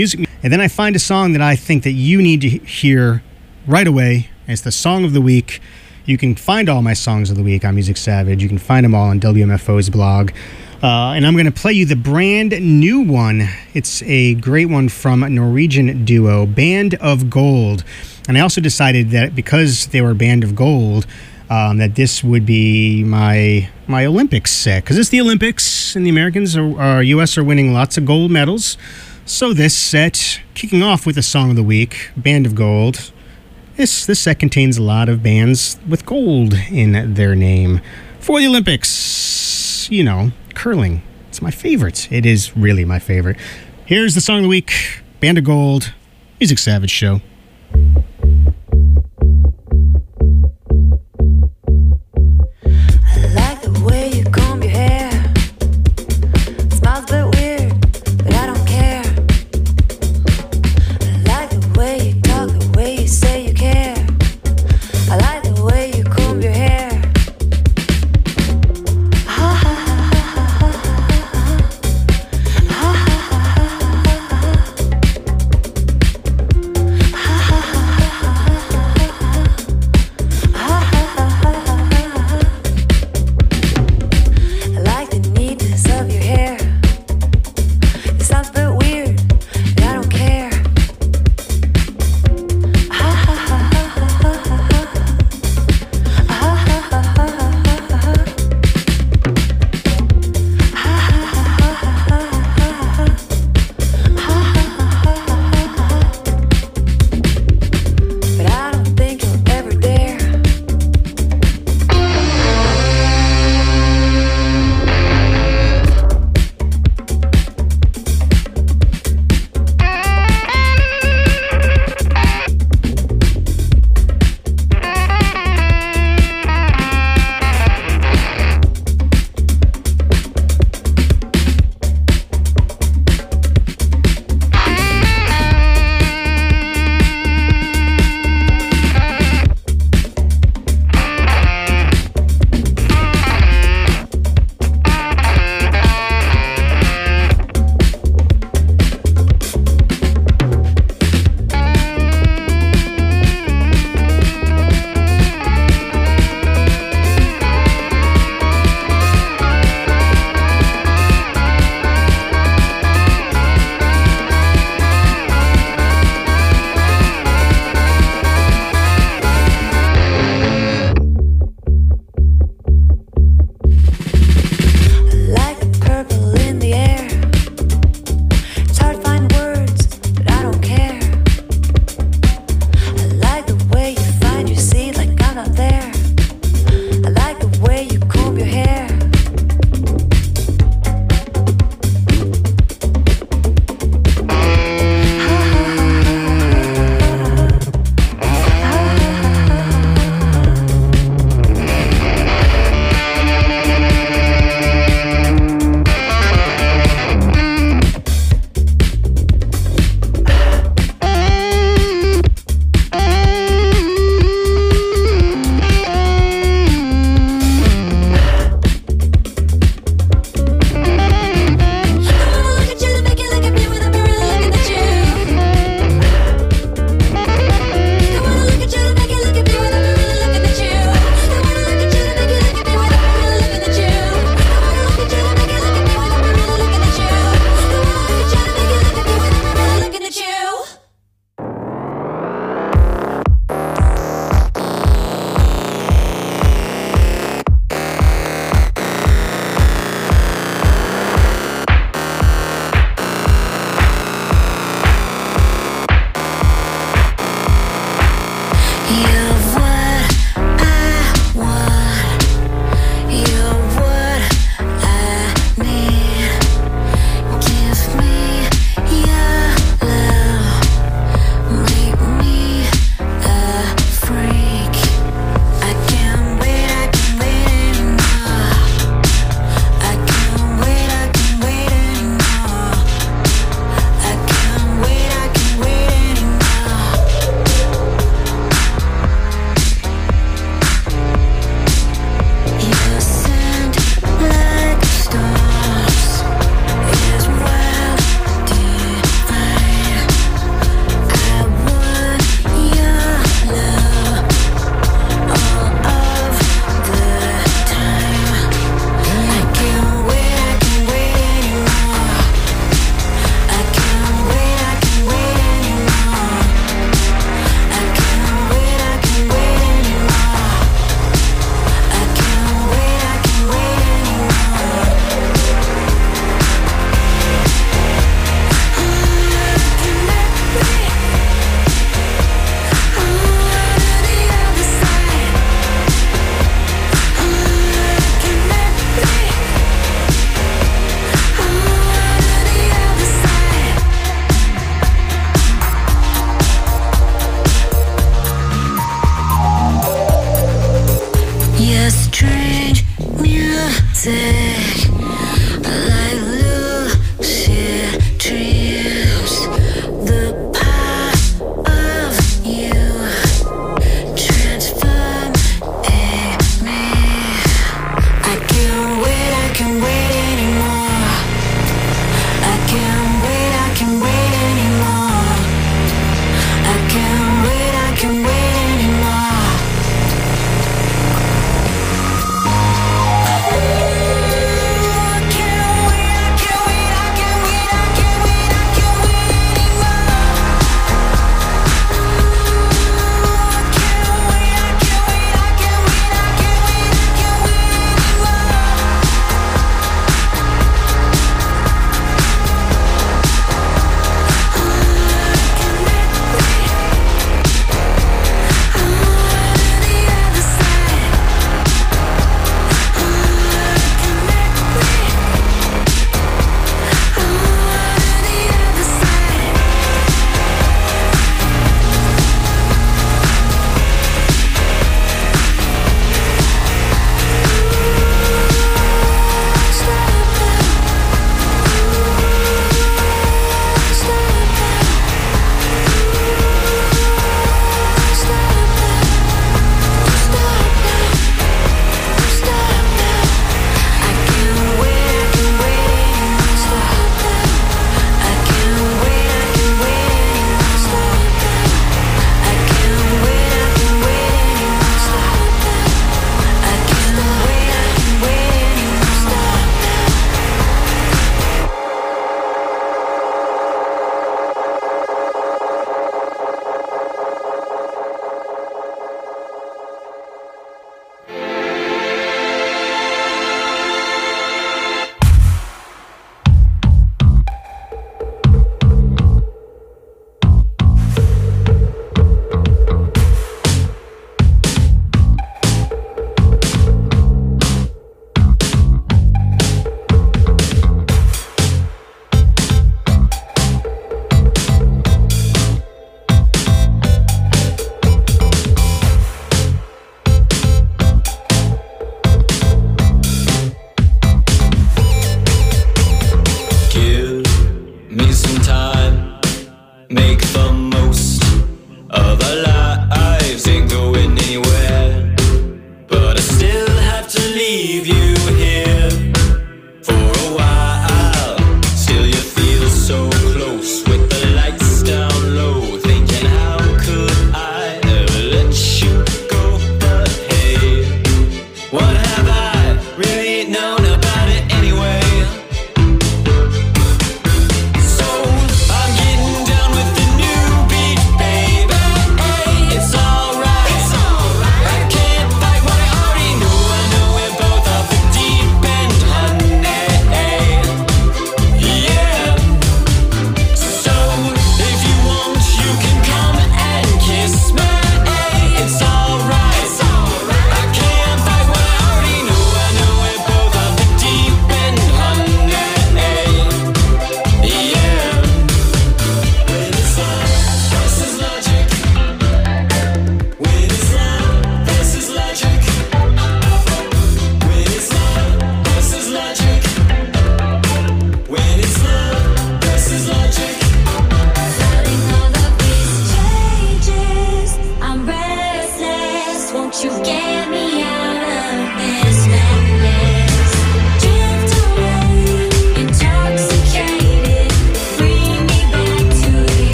And then I find a song that I think that you need to hear right away. It's the Song of the Week. You can find all my songs of the week on Music Savage. You can find them all on WMFO's blog. And I'm going to play you the brand new one. It's a great one from a Norwegian duo, Band of Gold. And I also decided that because they were Band of Gold, that this would be my Olympics set. Because it's the Olympics, and the Americans, U.S. are winning lots of gold medals. So this set, kicking off with the Song of the Week, Band of Gold. This set contains a lot of bands with gold in their name. For the Olympics, you know, curling. It's my favorite. It is really my favorite. Here's the Song of the Week, Band of Gold, Music Savage Show. Ha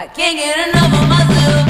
I can't get enough of myself.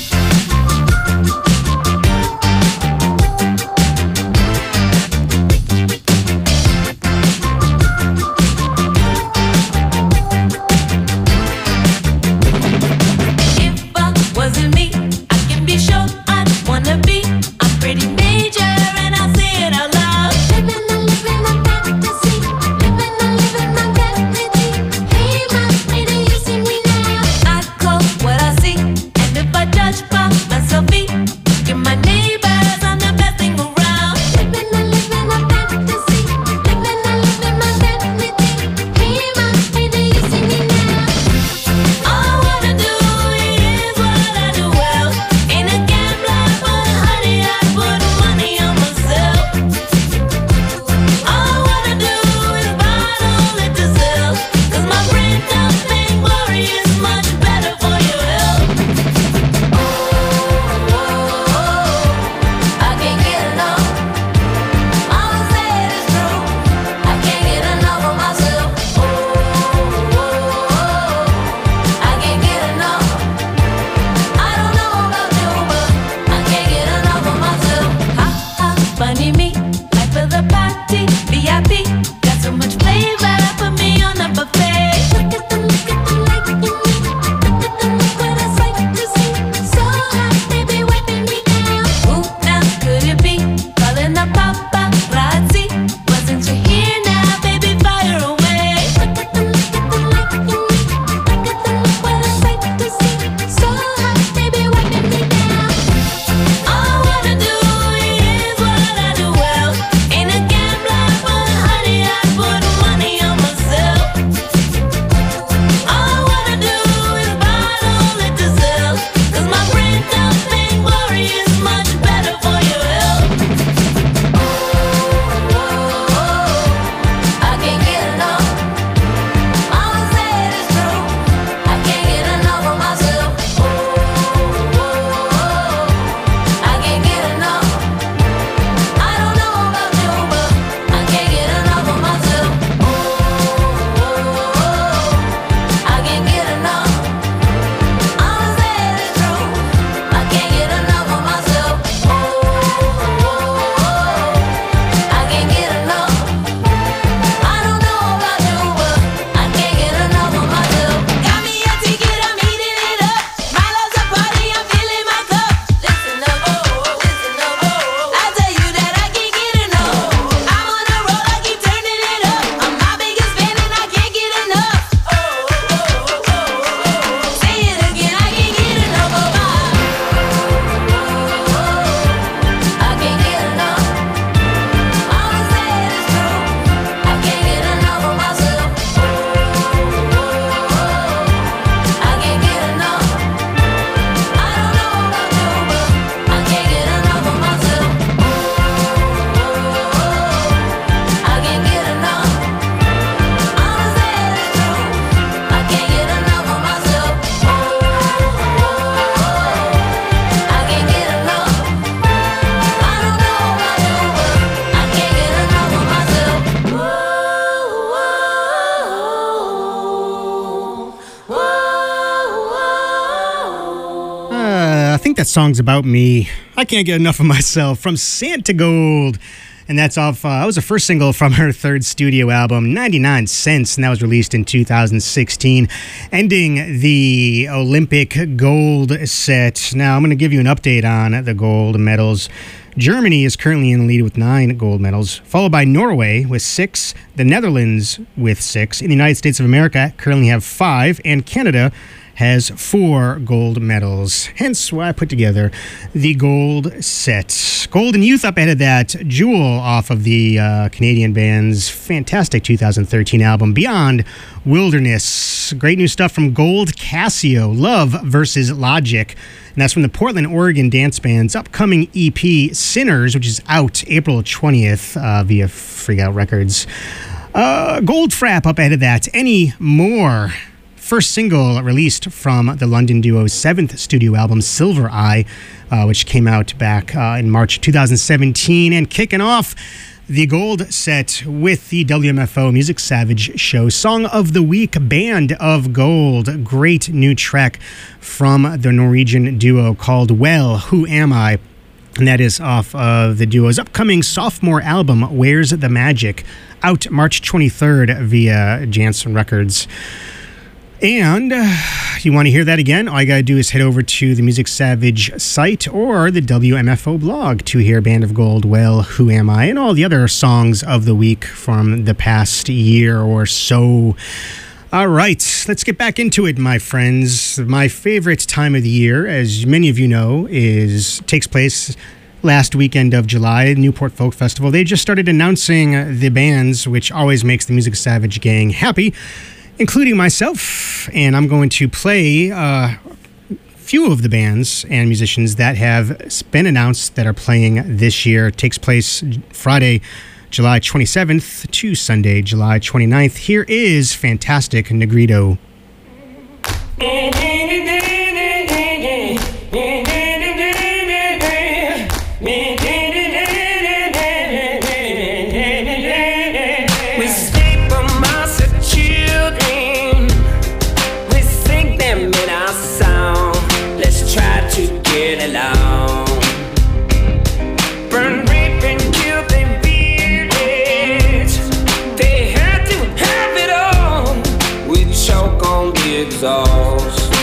That song's about me. I can't get enough of myself from Santigold. And that's off, that was the first single from her third studio album, 99 Cents, and that was released in 2016, ending the Olympic gold set. Now, I'm going to give you an update on the gold medals. Germany is currently in the lead with 9 gold medals, followed by Norway with 6, the Netherlands with 6, in the United States of America currently have 5, and Canada has 4 gold medals. Hence why I put together the gold set. Golden Youth up ahead of that. Jewel off of the Canadian band's fantastic 2013 album, Beyond Wilderness. Great new stuff from Gold Casio, Love versus Logic. And that's from the Portland, Oregon dance band's upcoming EP, Sinners, which is out April 20th via Freakout Records. Goldfrapp up ahead of that. Any More. First single released from the London duo's 7th studio album, Silver Eye, which came out back in March 2017. And kicking off The Gold set with the WMFO Music Savage show Song of the Week, Band of Gold. Great new track from the Norwegian duo called Well, Who Am I? And that is off of the duo's upcoming sophomore album, Where's the Magic? Out March 23rd via Jansen Records. And you want to hear that again? All you got to do is head over to the Music Savage site or the WMFO blog to hear Band of Gold, Well, Who Am I? And all the other songs of the week from the past year or so. All right, let's get back into it, my friends. My favorite time of the year, as many of you know, takes place last weekend of July, Newport Folk Festival. They just started announcing the bands, which always makes the Music Savage gang happy, including myself, and I'm going to play a few of the bands and musicians that have been announced that are playing this year. It takes place Friday, July 27th to Sunday, July 29th. Here is Fantastic Negrito. Exhaust.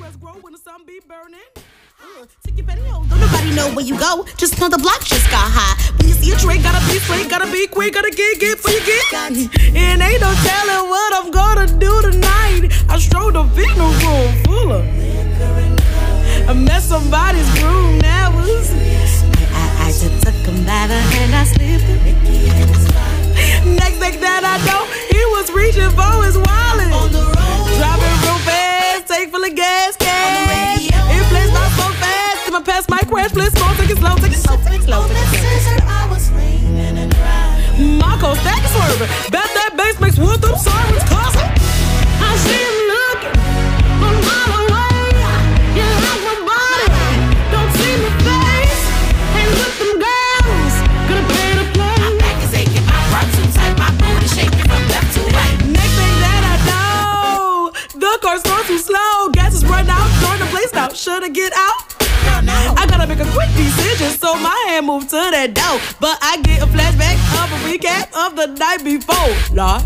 flowers grow when the sun be burning. Take your penny home. Don't nobody know where you go. Just know the block just got high. When you see a drink, gotta be slick, gotta be quick, gotta get before you get. And ain't no telling what I'm gonna do tonight. I strolled up in a room full of I met somebody's groom. That was I just took him by the hand, I slipped it. Next thing that I know, he was reaching for his wallet. On the road, driving real fast, tank full of gas, cash. It plays my so fast, till my past my crash. Play slow, take it slow, take it slow, take it slow. I was leaning and riding. Marco stack is swerving. Bet that bass makes wood up sirens causing. I see him looking from a mile away. You like my body, don't see my face. Ain't with them girls, gonna pay to play. My back is aching, my front too tight, my booty shaking from left to right. Next thing that I know, the car's going too slow. Gas is run out, throwing the place out. Should I get out? I gotta make a quick decision, so my hand moved to that door. But I get a flashback of a recap of the night before. Lord.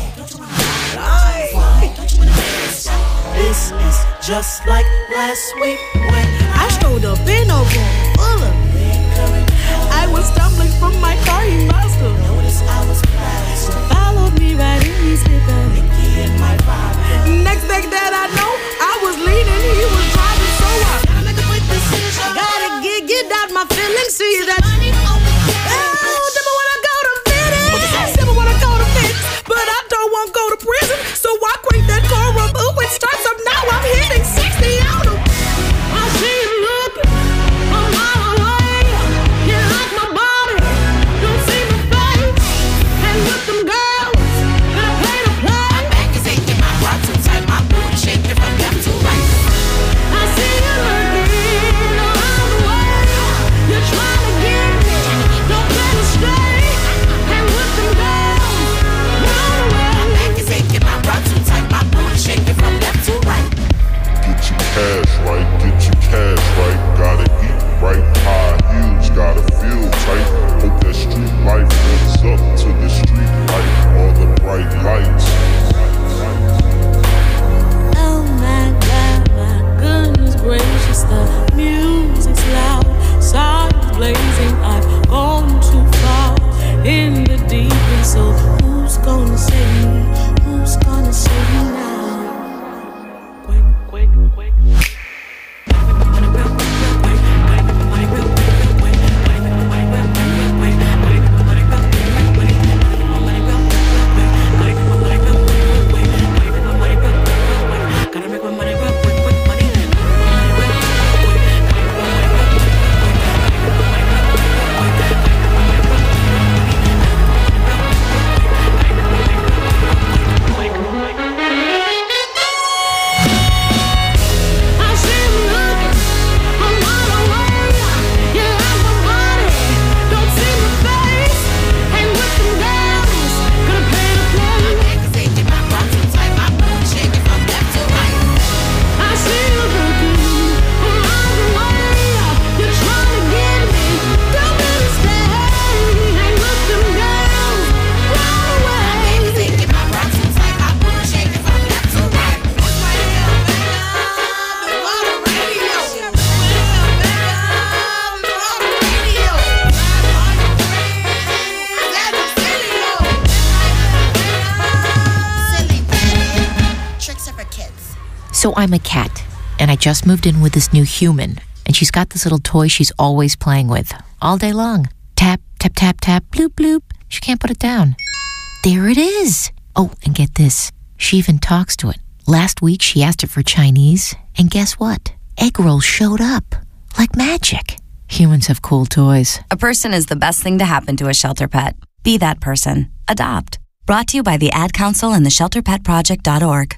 This is just like last week when I strolled up in a room full of I was stumbling from my car, he must have noticed I was fast. Followed me right in his hip in my vibe. Next thing that I know, I was leaning, he was driving, so I gotta make a quick decision. Gotta get out my feelings, see that money on the cash. Never wanna go to fitness, never wanna go to fitness, but I don't wanna go to prison, so I crank that car up, ooh, it starts up now, I'm hitting 60 out of. I see him looking a mile away. He like my body, don't see my face, and with them girls, gonna play to play. My back is aching, my bra too tight, my booty shaking from left to right. I see you looking around the way. You're trying to get me, don't play me straight, and with them girls, run away. My back is aching, my bra too tight, my booty shaking from left to right. Get your cash right, get your cash right. Gotta eat right, high heels, gotta feel tight. Hope that street life lives up to the street light. All the bright lights. Oh my God, my goodness gracious, the music's loud, signs blazing, I've gone too far in the deep end, so who's gonna save me, who's gonna save me now? Quake. So I'm a cat, and I just moved in with this new human, and she's got this little toy she's always playing with, all day long. Tap, tap, tap, tap, bloop, bloop. She can't put it down. There it is. Oh, and get this. She even talks to it. Last week, she asked it for Chinese, and guess what? Egg rolls showed up. Like magic. Humans have cool toys. A person is the best thing to happen to a shelter pet. Be that person. Adopt. Brought to you by the Ad Council and the ShelterPetProject.org.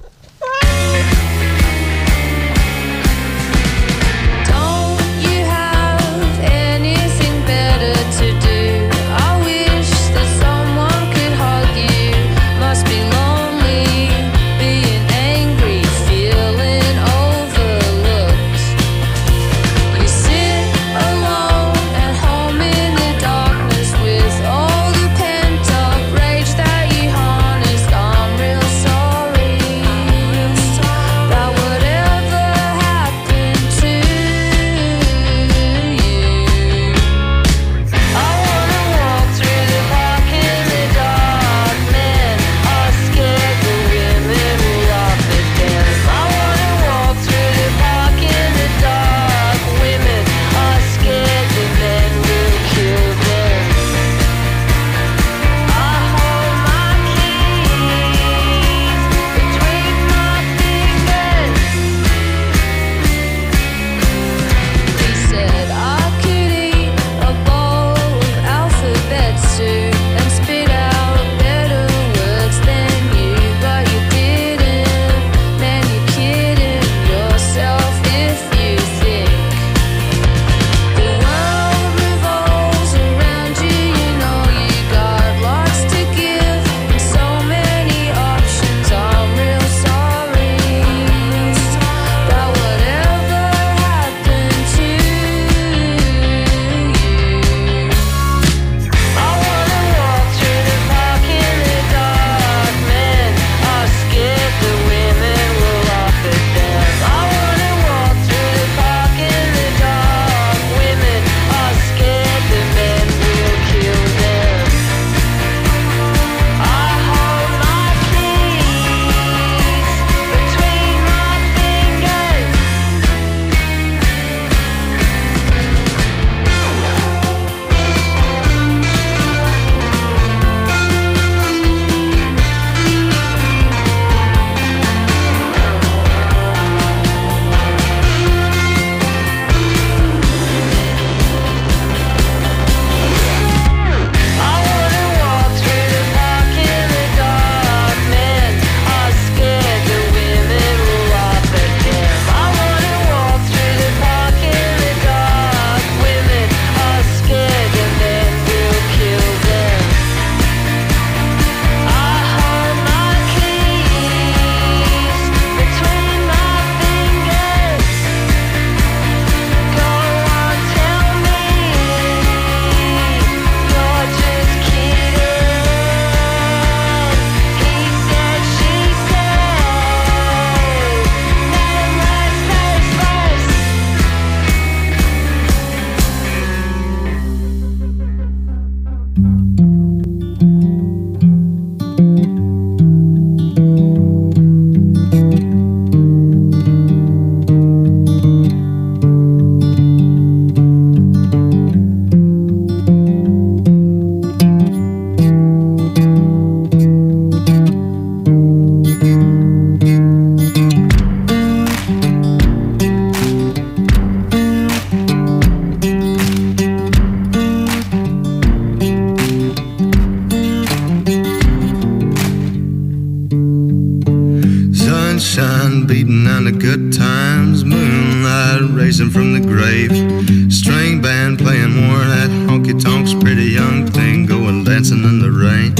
Sunshine beating on the good times, moonlight racing from the grave. String band playing more of that honky tonks, pretty young thing going dancing in the rain.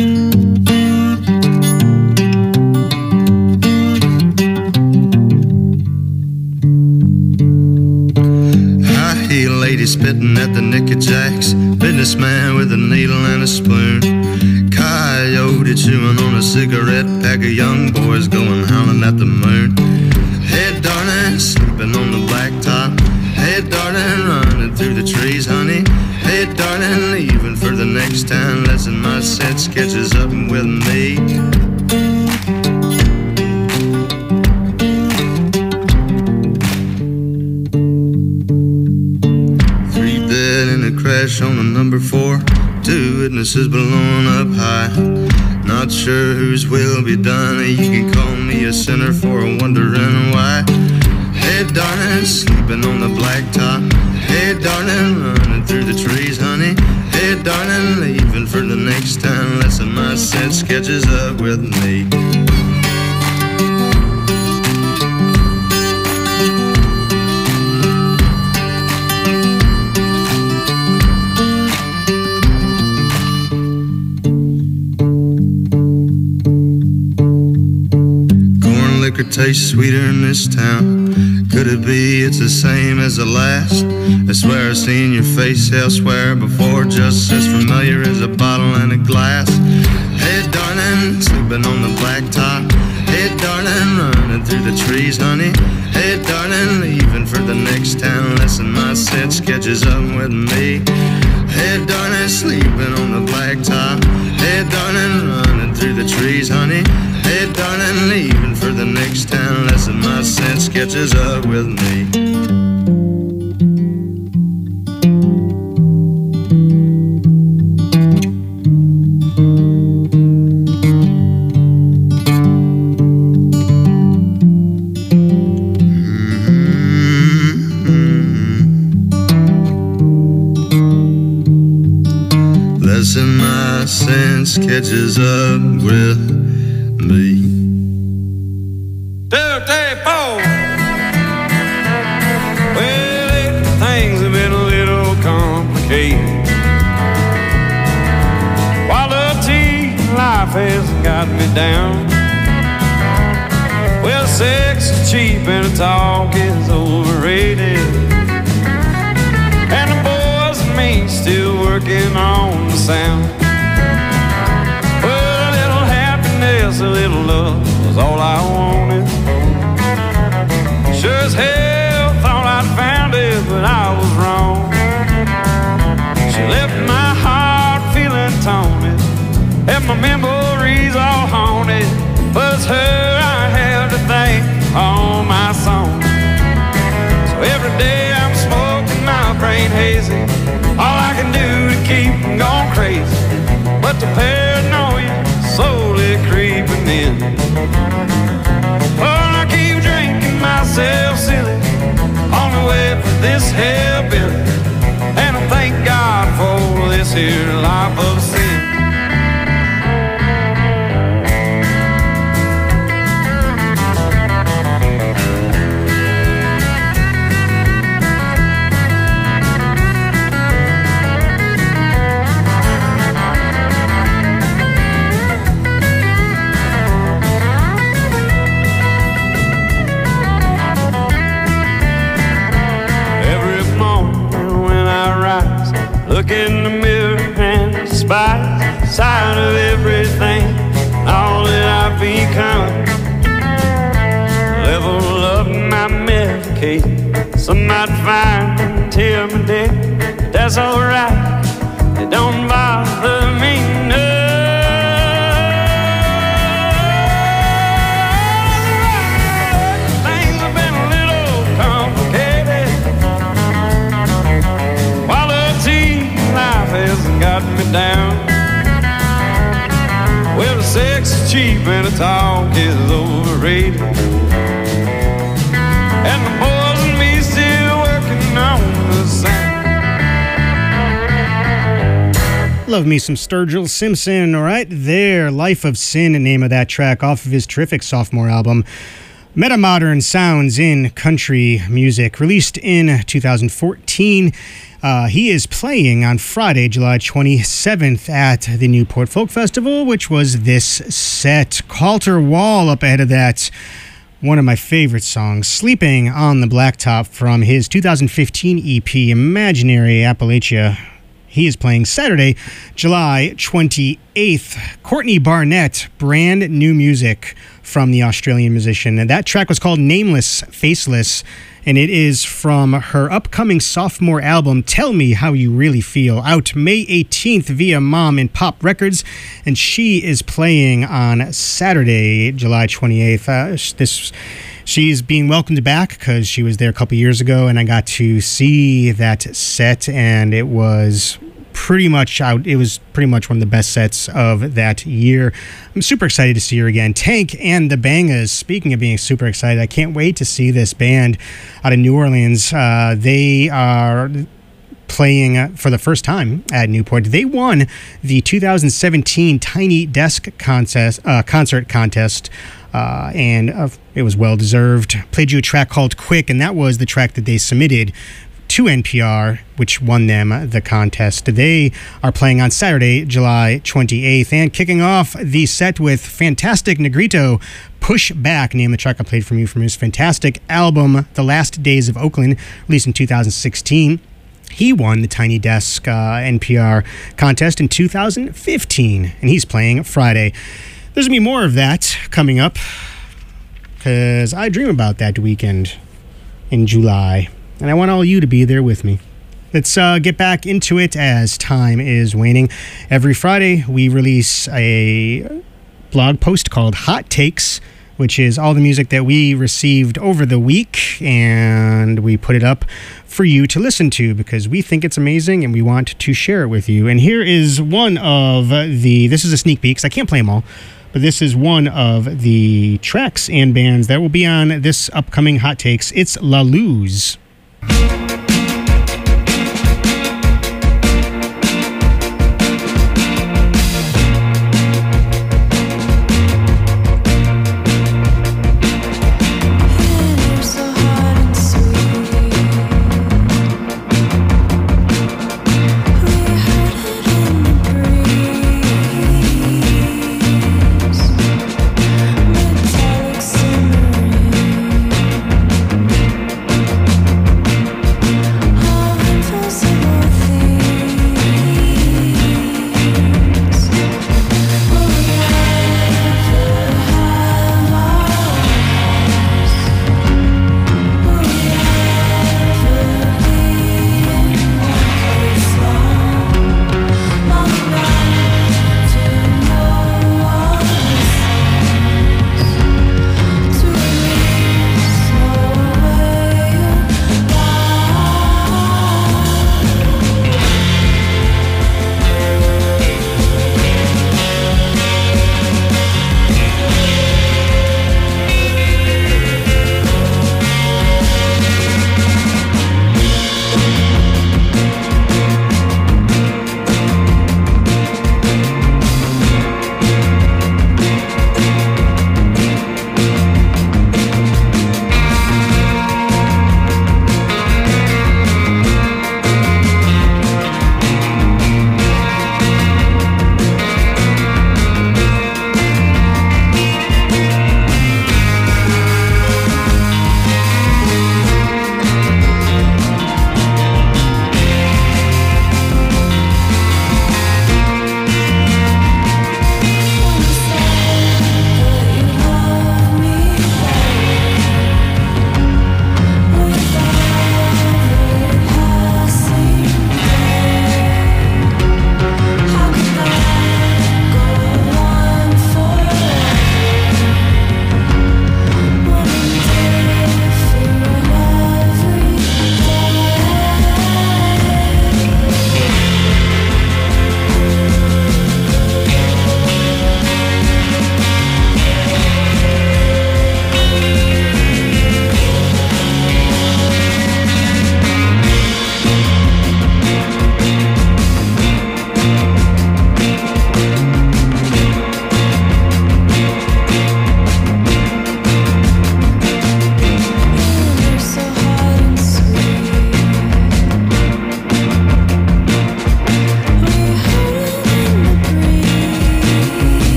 High heel lady spitting at the Nicky Jacks, businessman with a needle and a spoon. Coyote chewing on a cigarette, pack of young boys going howling at the moon. Hey darling, sleeping on the blacktop. Hey darling, running through the trees, honey. Hey darling, leaving for the next town. Lesson my set sketches up with me. Three dead in a crash on a number 4. 2 witnesses blown up high. Not sure whose will be done. You can call me a sinner for wondering why. Hey darling, sleeping on the blacktop. Hey darling, running through the trees, honey. Hey darling, leaving for the next town. Lesson my set sketches up with me. Liquor tastes sweeter in this town. Could it be it's the same as the last? I swear I've seen your face elsewhere before, just as familiar as a bottle and a glass. Hey darling, sleeping on the blacktop. Hey darling, running through the trees, honey. Hey darling, leaving for the next town. Lesson my set sketches up with me. Hey darling, sleeping on the blacktop. Hey darling, running through the trees, honey. Hey darling, leaving for the next town. Lesson my set sketches up with me. Lesson my set sketches up with me. 2, 3, 4. Well, things have been a little complicated. Quality life has got me down. Well, sex is cheap and talk is overrated. And the boys and me still working on the sound. A little love was all I wanted. Sure as hell thought I'd found it, but I was wrong. She left my heart feeling taunted, and my memories all haunted. But it's her I have to thank for all my songs. So every day I'm smoking my brain hazy. All I can do to keep from going crazy, but the paranoia slowly creeping in. Oh, I keep drinking myself silly on the way for this hellbilly, and I thank God for this here life of sin. Look in the mirror and despise the sight of everything, all that I've become. Level up my medication, some might find and tell me that, but that's alright, it don't bother me none. Things have been a little complicated. Life hasn't got me down. Well, the sex is cheap and the talk is overrated. And the boys and me still working on the sound. Love me some Sturgill Simpson, right there. Life of Sin, the name of that track, off of his terrific sophomore album. Metamodern sounds in country music, released in 2014. He is playing on Friday, July 27th at the Newport Folk Festival, which was this set. Colter Wall up ahead of that. One of my favorite songs, Sleeping on the Blacktop, from his 2015 EP, Imaginary Appalachia. He is playing Saturday, July 28th. Courtney Barnett, brand new music from the Australian musician. And that track was called Nameless, Faceless, and it is from her upcoming sophomore album, Tell Me How You Really Feel, out May 18th via Mom and Pop Records. And she is playing on Saturday, July 28th. She's being welcomed back because she was there a couple years ago, and I got to see that set, and it was pretty much out. It was pretty much one of the best sets of that year. I'm super excited to see her again. Tank and the Bangas. Speaking of being super excited, I can't wait to see this band out of New Orleans. They are playing for the first time at Newport. They won the 2017 Tiny Desk concert contest. And it was well deserved. Played you a track called Quick, and that was the track that they submitted to NPR, which won them the contest. They are playing on Saturday, July 28th, and kicking off the set with Fantastic Negrito, Push Back, name the track I played from you from his fantastic album, The Last Days of Oakland, released in 2016. He won the Tiny Desk NPR contest in 2015, and he's playing Friday. There's going to be more of that coming up, because I dream about that weekend in July, and I want all you to be there with me. Let's get back into it as time is waning. Every Friday, we release a blog post called Hot Takes, which is all the music that we received over the week, and we put it up for you to listen to because we think it's amazing and we want to share it with you. And here is one of this is a sneak peek, 'cause I can't play them all, but this is one of the tracks and bands that will be on this upcoming Hot Takes. It's La Luz.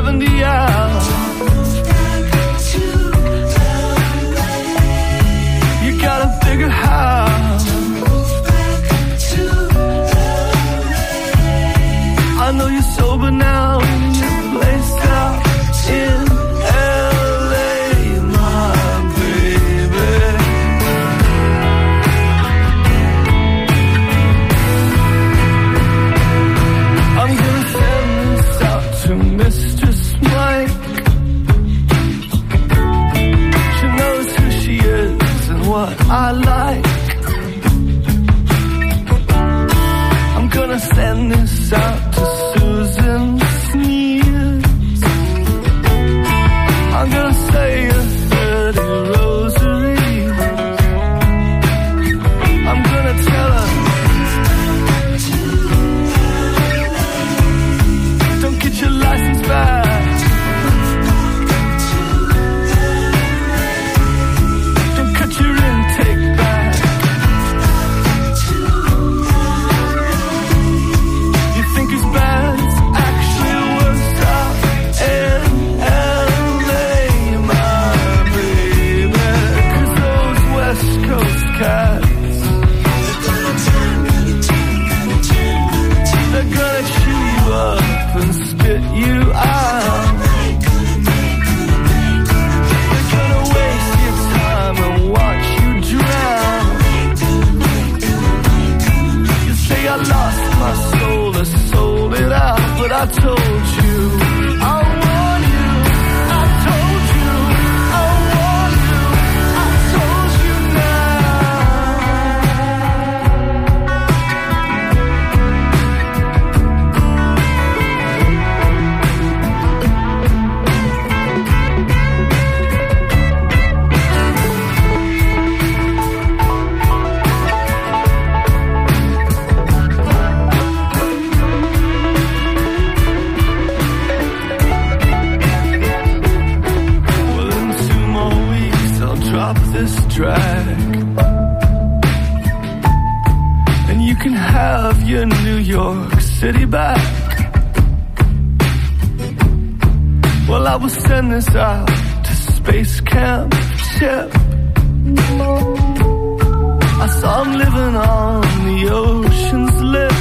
70 out. You gotta figure how. I know you're sober now, you're placed out in LA, my baby. I'm gonna send this out to Mistress Mike. She knows who she is and what I like. I'm gonna send this out to Susan Sneers. I'm gonna say a 30 rosary. I'm gonna tell her, don't get your license back. Don't cut your intake back. You think it's bad, it's actually worse out in LA, my baby. 'Cause those West Coast cats, they're gonna chew you up and spit you out. They're gonna waste your time and watch you drown. You say I lost my soul, I sold it out, but I told you, I warned you, I told you, I warned you, I told you well, in 2 more weeks I'll drop this track, and you can have your New York City back. Well, I will send this out to Space Camp Chip. I saw him living on the ocean's lip,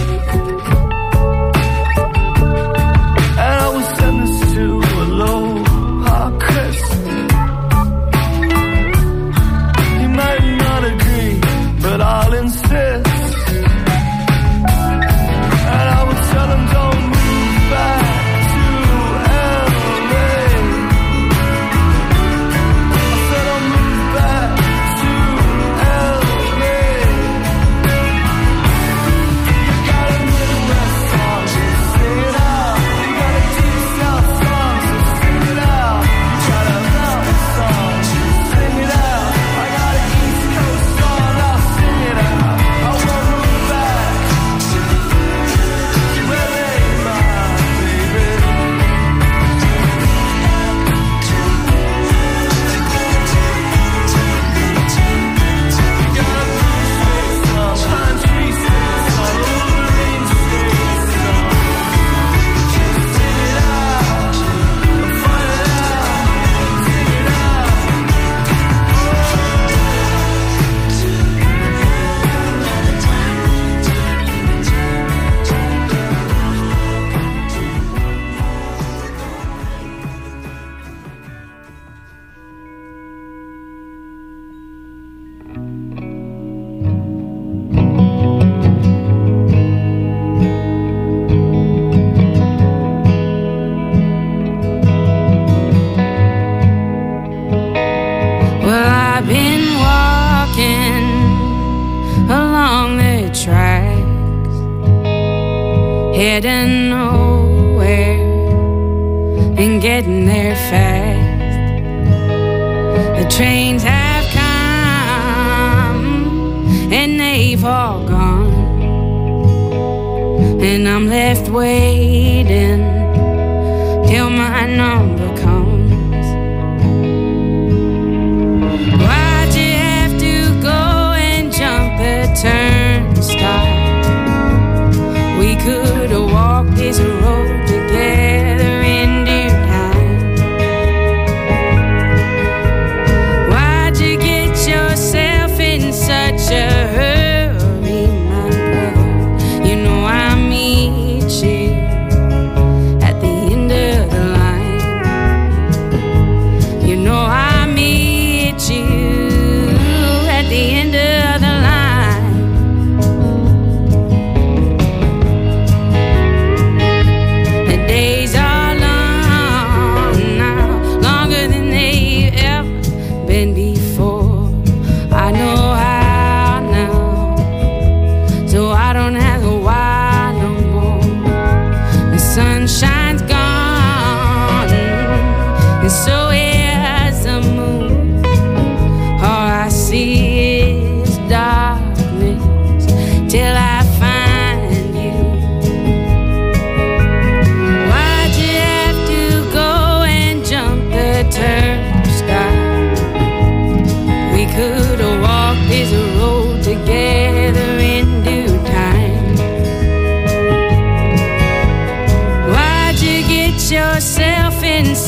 and I will send this to Aloha Chris. He might not agree, but I'll insist. And I will tell him don't move back to LA. I said I'll move back to LA. You got a Midwest song, so sing it out. You got a Deep South song, so sing it out. You got a mountain song, so sing it out. I got an East Coast song, I'll sing it out. I won't move back to LA, my baby. Got a blue state song, pine tree state song, Wolverine state song. Just sing it out, find it out, sing it out. Well, I've been walking along the tracks, heading nowhere and getting there fast. The trains have come and they've all gone, and I'm left waiting till my number comes. Why'd you have to go and jump the turnstile? We could have walked this road together in dear time.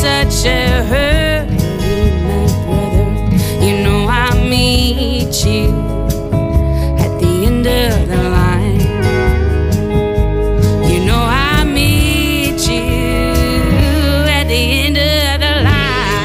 such a hurry, my brother. You know I meet you at the end of the line. You know I meet you at the end of the line.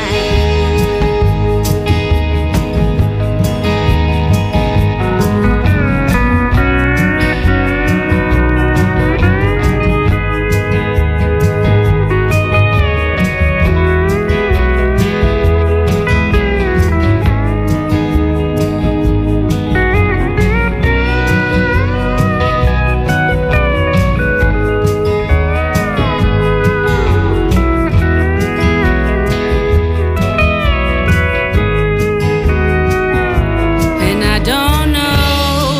And I don't know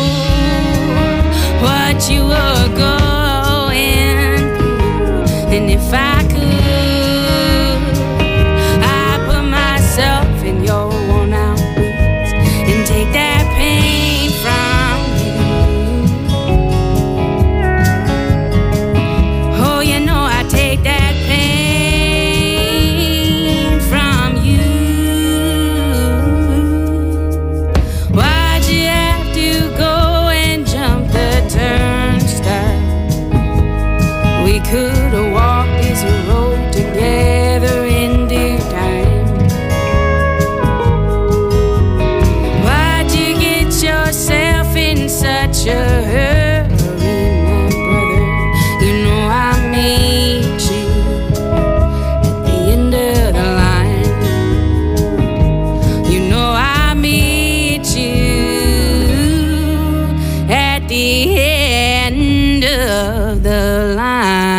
what you were going through. And if I could, I'd put myself in your worn out boots and take that pain from you. Oh, you know I take that pain from you. Why'd you have to go and jump the turnstile? We could have walked this road together in due time. Why'd you get yourself in such a hurry, my brother? You know I meet you at the end of the line. You know I meet you at the end of the line.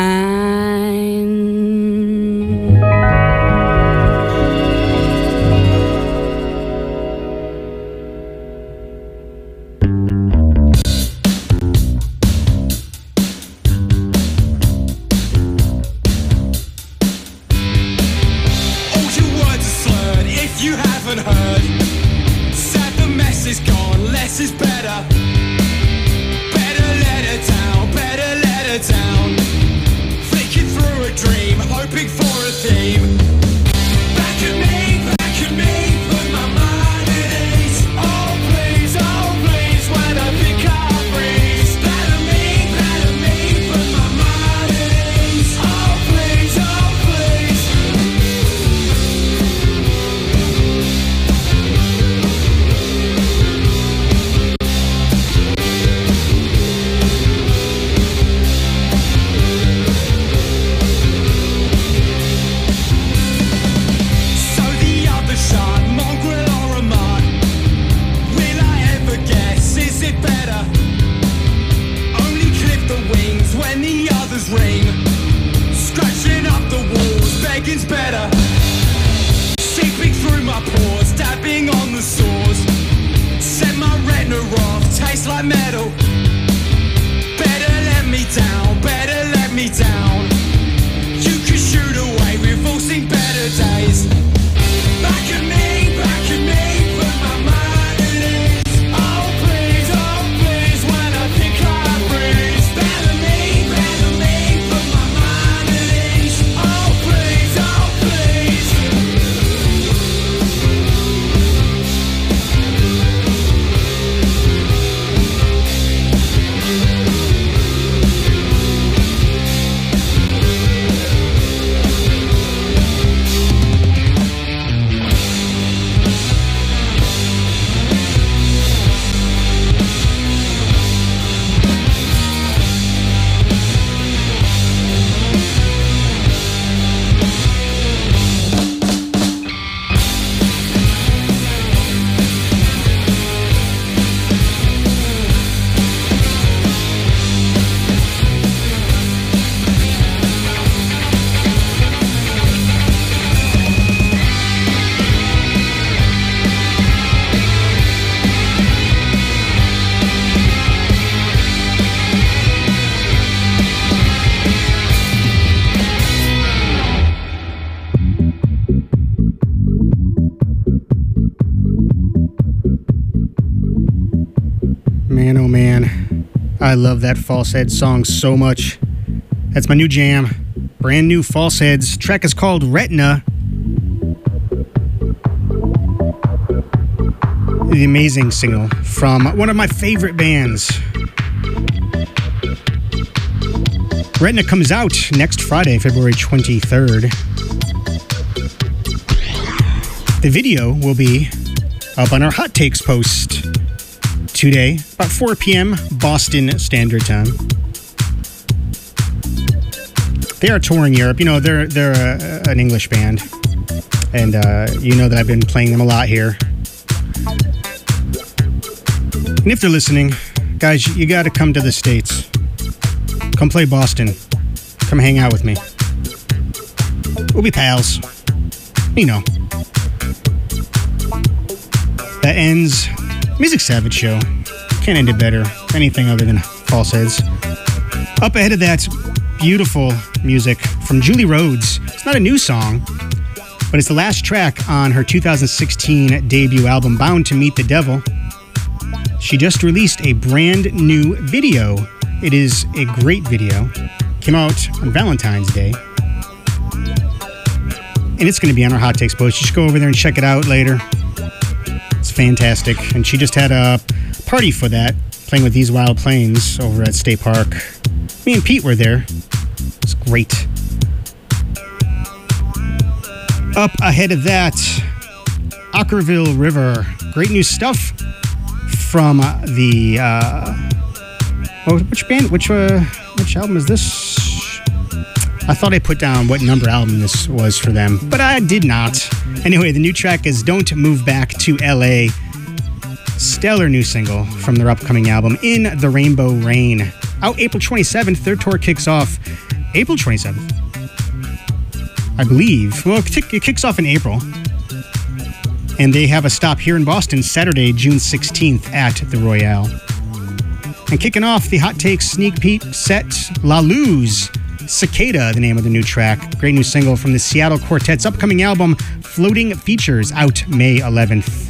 All your words are slurred if you haven't heard. Sad the mess is gone, less is better. Better let her down, better let her down. Flicking through a dream, hoping for a theme. Back at me, put my mind at ease. Oh please, when I think I freeze. Better me, put my mind at ease. Oh please, So the other shot, mongrel or a mutt? Will I ever guess, is it better? Only clip the wings when the others ring. Scratching up the walls, begging's better. Seeping through my pores, dabbing on the sores. Set my retina off, tastes like metal. Better let me down, better let me down. You can shoot away, we've all seen better days. Back at me, put my mind at ease. Oh please, when I think I freeze. Better me, put my mind at ease. Oh please, Man, oh man, I love that Falsehead song so much. That's my new jam. brand new Falseheads. Track is called Retina. The amazing single from one of my favorite bands. Retina comes out next Friday, February 23rd. The video will be up on our Hot Takes post today, about 4 p.m. Boston Standard Time. They are touring Europe. You know, they're an English band. And you know that I've been playing them a lot here. And if they're listening, guys, you got to come to the States. Come play Boston. Come hang out with me. We'll be pals. You know. That ends Music Savage Show. Can't end it better. Anything other than Falseheads. Up ahead of that, beautiful music from Julie Rhodes. It's not a new song, but it's the last track on her 2016 debut album, Bound to Meet the Devil. She just released a brand new video. It is a great video. Came out on Valentine's Day. And it's going to be on our Hot Takes post. You should go over there and check it out later. It's fantastic. And she just had a party for that, playing with These Wild Plains over at State Park. Me and Pete were there. It's great. Up ahead of that, Ockerville River. Great new stuff from the which band? Which album is this? I thought I put down what number album this was for them, but I did not. Anyway, the new track is Don't Move Back to LA. Stellar new single from their upcoming album, In the Rainbow Rain. Out April 27th. Their tour kicks off April 27th, I believe. Well, it kicks off in April. And they have a stop here in Boston Saturday, June 16th at the Royale. And kicking off the Hot Takes sneak peek set, La Luz, Cicada, the name of the new track. Great new single from the Seattle Quartet's upcoming album, Floating Features, out May 11th.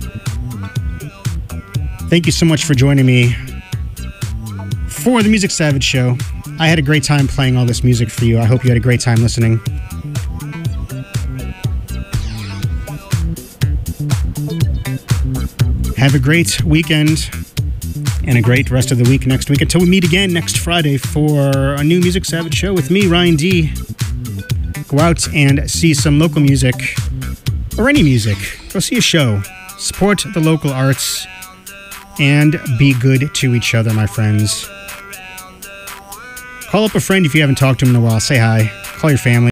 Thank you so much for joining me for the Music Savage Show. I had a great time playing all this music for you. I hope you had a great time listening. Have a great weekend and a great rest of the week next week until we meet again next Friday for a new Music Savage Show with me, Ryan D. Go out and see some local music or any music. Go see a show. Support the local arts and be good to each other, my friends. Call up a friend if you haven't talked to him in a while. Say hi. Call your family.